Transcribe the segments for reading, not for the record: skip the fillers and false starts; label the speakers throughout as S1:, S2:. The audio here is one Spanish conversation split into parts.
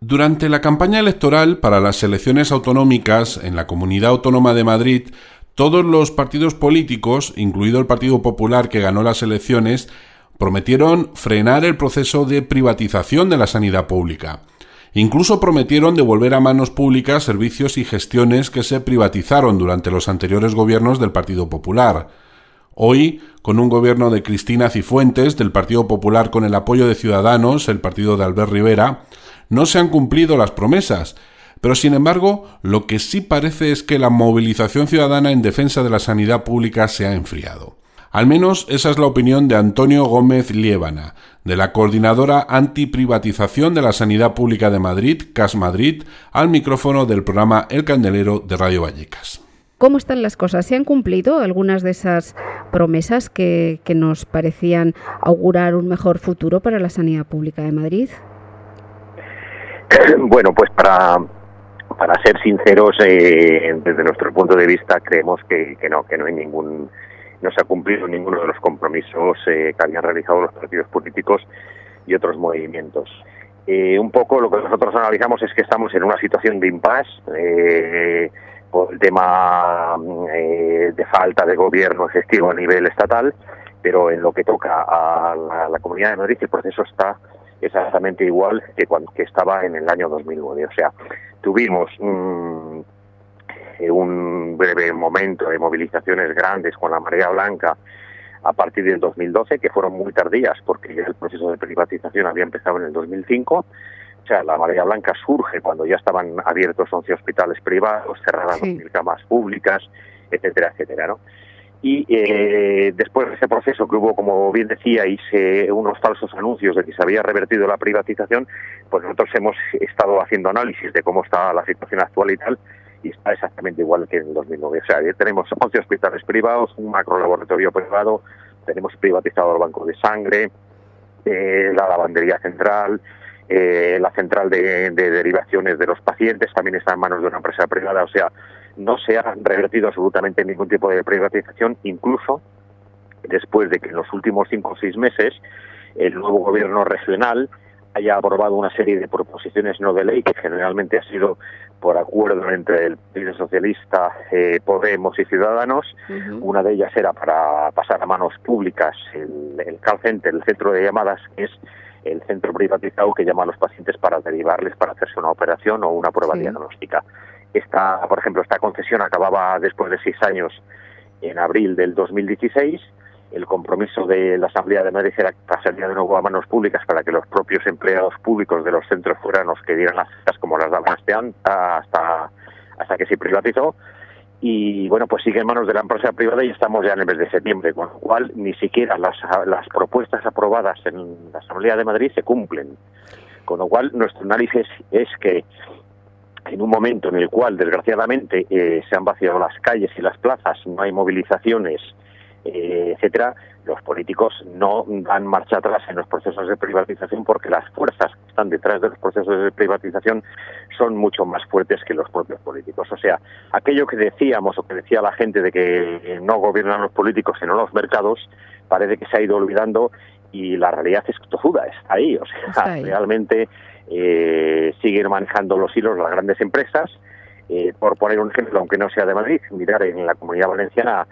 S1: Durante la campaña electoral para las elecciones autonómicas en la Comunidad Autónoma de Madrid, todos los partidos políticos, incluido el Partido Popular que ganó las elecciones, prometieron frenar el proceso de privatización de la sanidad pública. Incluso prometieron devolver a manos públicas servicios y gestiones que se privatizaron durante los anteriores gobiernos del Partido Popular. Hoy, con un gobierno de Cristina Cifuentes, del Partido Popular con el apoyo de Ciudadanos, el partido de Albert Rivera, no se han cumplido las promesas, pero sin embargo, lo que sí parece es que la movilización ciudadana en defensa de la sanidad pública se ha enfriado. Al menos esa es la opinión de Antonio Gómez Liébana, de la Coordinadora Antiprivatización de la Sanidad Pública de Madrid, CAS Madrid, al micrófono del programa El Candelero de Radio Vallecas.
S2: ¿Cómo están las cosas? ¿Se han cumplido algunas de esas promesas que nos parecían augurar un mejor futuro para la sanidad pública de Madrid?
S3: Bueno, pues para ser sinceros, desde nuestro punto de vista creemos que no hay no se ha cumplido ninguno de los compromisos que habían realizado los partidos políticos y otros movimientos. Un poco lo que nosotros analizamos es que estamos en una situación de impasse por el tema de falta de gobierno efectivo a nivel estatal, pero en lo que toca a la Comunidad de Madrid el proceso está exactamente igual que estaba en el año 2009. O sea, tuvimos un breve momento de movilizaciones grandes con la marea blanca a partir del 2012, que fueron muy tardías porque ya el proceso de privatización había empezado en el 2005. O sea, la marea blanca surge cuando ya estaban abiertos 11 hospitales privados, cerradas 2.000 camas públicas, etcétera, etcétera, ¿no? Y después de ese proceso que hubo, como bien decía, unos falsos anuncios de que se había revertido la privatización, pues nosotros hemos estado haciendo análisis de cómo está la situación actual y tal, y está exactamente igual que en el 2009. O sea, tenemos 11 hospitales privados, un macrolaboratorio privado, tenemos privatizado el banco de sangre, la lavandería central, la central de derivaciones de los pacientes también está en manos de una empresa privada. O sea, no se ha revertido absolutamente ningún tipo de privatización, incluso después de que en los últimos 5 o 6 meses el nuevo gobierno regional haya aprobado una serie de proposiciones no de ley que generalmente ha sido por acuerdo entre el Partido Socialista, Podemos y Ciudadanos. Una de ellas era para pasar a manos públicas el call center, el centro de llamadas, que es el centro privatizado que llama a los pacientes para derivarles para hacerse una operación o una prueba diagnóstica. Por ejemplo, esta concesión acababa después de 6 años en abril del 2016. El compromiso de la Asamblea de Madrid era que pasaría de nuevo a manos públicas para que los propios empleados públicos de los centros fueranos que dieran las citas como las daban hasta que se privatizó. Y bueno, pues sigue en manos de la empresa privada y estamos ya en el mes de septiembre, con lo cual ni siquiera las propuestas aprobadas en la Asamblea de Madrid se cumplen. Con lo cual nuestro análisis es que en un momento en el cual desgraciadamente se han vaciado las calles y las plazas, no hay movilizaciones, etcétera, los políticos no dan marcha atrás en los procesos de privatización porque las fuerzas que están detrás de los procesos de privatización son mucho más fuertes que los propios políticos. O sea, aquello que decíamos o que decía la gente de que no gobiernan los políticos sino los mercados, parece que se ha ido olvidando y la realidad es tozuda, está ahí. O sea, realmente siguen manejando los hilos las grandes empresas. Por poner un ejemplo, aunque no sea de Madrid, mirar en la Comunidad Valenciana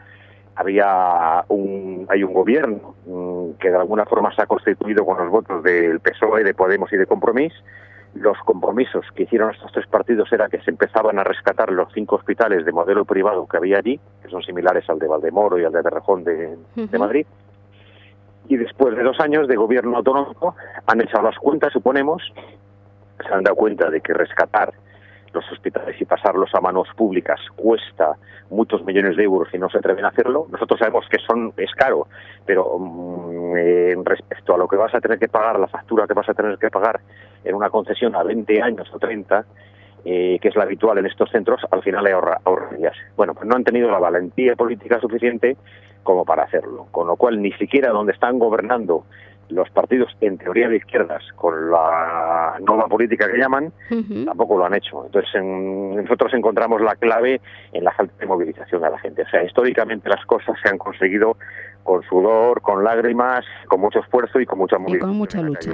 S3: hay un gobierno que de alguna forma se ha constituido con los votos del PSOE, de Podemos y de Compromís. Los compromisos que hicieron estos 3 partidos era que se empezaban a rescatar los 5 hospitales de modelo privado que había allí, que son similares al de Valdemoro y al de Torrejón de Madrid. Y después de 2 años de gobierno autonómico han echado las cuentas, suponemos, se han dado cuenta de que rescatar los hospitales y pasarlos a manos públicas cuesta muchos millones de euros y no se atreven a hacerlo. Nosotros sabemos que es caro, pero respecto a lo que vas a tener que pagar, la factura que vas a tener que pagar en una concesión a 20 años o 30, que es la habitual en estos centros, al final ahorrarías. Bueno, pues no han tenido la valentía política suficiente como para hacerlo, con lo cual ni siquiera donde están gobernando los partidos en teoría de izquierdas con la nueva política que llaman, tampoco lo han hecho. Entonces nosotros encontramos la clave en la falta de movilización de la gente. O sea, históricamente las cosas se han conseguido con sudor, con lágrimas, con mucho esfuerzo y con mucha movilización.
S2: Y con mucha lucha.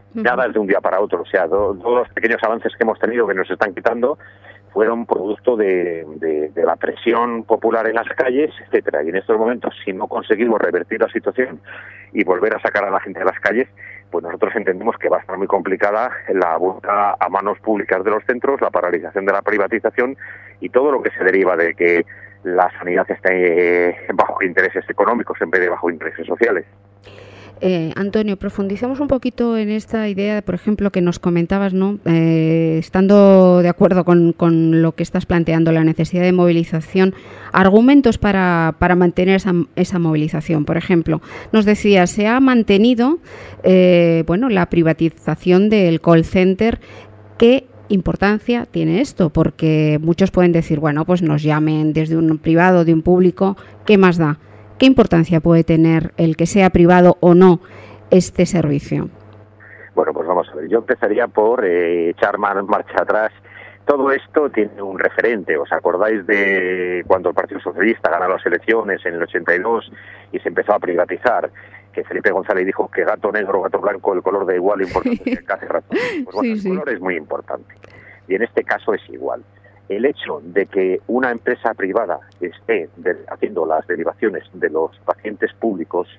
S3: Nada es de un día para otro. O sea, todos los pequeños avances que hemos tenido que nos están quitando fueron producto de la presión popular en las calles, etcétera. Y en estos momentos, si no conseguimos revertir la situación y volver a sacar a la gente de las calles, pues nosotros entendemos que va a estar muy complicada la vuelta a manos públicas de los centros, la paralización de la privatización y todo lo que se deriva de que la sanidad esté bajo intereses económicos en vez de bajo intereses sociales.
S2: Antonio, profundicemos un poquito en esta idea, por ejemplo, que nos comentabas, ¿no? Estando de acuerdo con lo que estás planteando, la necesidad de movilización, argumentos para mantener esa movilización. Por ejemplo, nos decía, se ha mantenido la privatización del call center. ¿Qué importancia tiene esto? Porque muchos pueden decir, bueno, pues nos llamen desde un privado, de un público, ¿qué más da? ¿Qué importancia puede tener el que sea privado o no este servicio?
S3: Bueno, pues vamos a ver. Yo empezaría por echar marcha atrás. Todo esto tiene un referente. ¿Os acordáis de cuando el Partido Socialista ganó las elecciones en el 82 y se empezó a privatizar? Que Felipe González dijo que gato negro, gato blanco, el color da igual, lo importante es que hace ratón. Pues bueno, el color es muy importante. Y en este caso es igual. El hecho de que una empresa privada esté haciendo las derivaciones de los pacientes públicos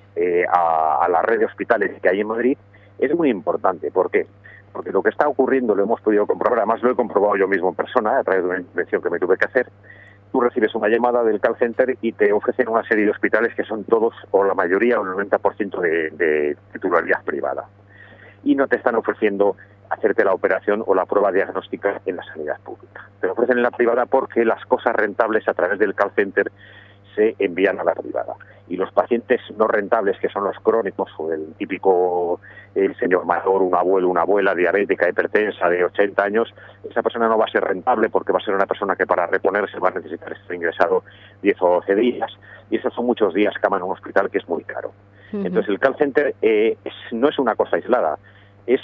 S3: a la red de hospitales que hay en Madrid es muy importante. ¿Por qué? Porque lo que está ocurriendo lo hemos podido comprobar, además lo he comprobado yo mismo en persona a través de una intervención que me tuve que hacer. Tú recibes una llamada del call center y te ofrecen una serie de hospitales que son todos, o la mayoría, o el 90% de titularidad privada. Y no te están ofreciendo hacerte la operación o la prueba diagnóstica en la sanidad pública. Te lo ofrecen en la privada porque las cosas rentables a través del call center se envían a la privada. Y los pacientes no rentables, que son los crónicos, o el típico el señor mayor, un abuelo, una abuela diabética, hipertensa, de 80 años, esa persona no va a ser rentable porque va a ser una persona que para reponerse va a necesitar estar ingresado 10 o 12 días. Y esos son muchos días cama en un hospital que es muy caro. Entonces el call center no es una cosa aislada. Es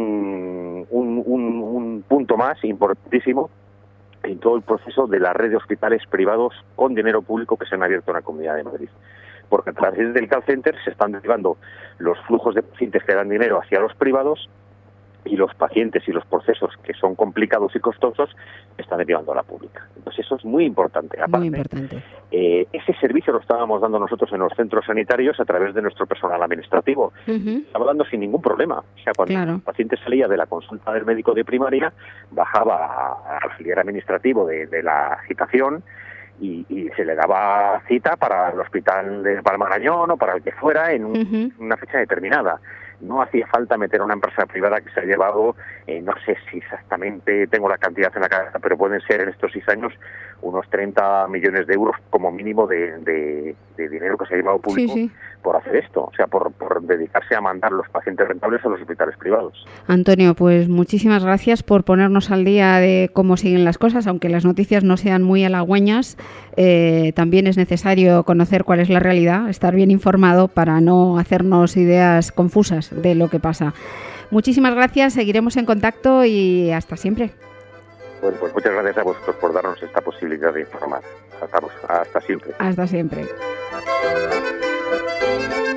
S3: un punto más importantísimo en todo el proceso de la red de hospitales privados con dinero público que se han abierto en la Comunidad de Madrid. Porque a través del call center se están derivando los flujos de pacientes que dan dinero hacia los privados y los pacientes y los procesos que son complicados y costosos están derivando a la pública. Entonces eso es muy importante. Aparte,
S2: muy importante.
S3: Ese servicio lo estábamos dando nosotros en los centros sanitarios a través de nuestro personal administrativo. Estaba dando sin ningún problema. O sea, cuando el paciente salía de la consulta del médico de primaria, bajaba al auxiliar administrativo de la citación y se le daba cita para el hospital de Palmarañón o para el que fuera en una fecha determinada. No hacía falta meter a una empresa privada que se ha llevado, no sé si exactamente tengo la cantidad en la cabeza, pero pueden ser en estos 6 años unos 30 millones de euros como mínimo de dinero que se ha llevado público por hacer esto, o sea, por dedicarse a mandar los pacientes rentables a los hospitales privados.
S2: Antonio, pues muchísimas gracias por ponernos al día de cómo siguen las cosas, aunque las noticias no sean muy halagüeñas, también es necesario conocer cuál es la realidad, estar bien informado para no hacernos ideas confusas de lo que pasa. Muchísimas gracias, seguiremos en contacto y hasta siempre.
S3: Bueno, pues muchas gracias a vosotros por darnos esta posibilidad de informar. Hasta siempre.
S2: Hasta siempre.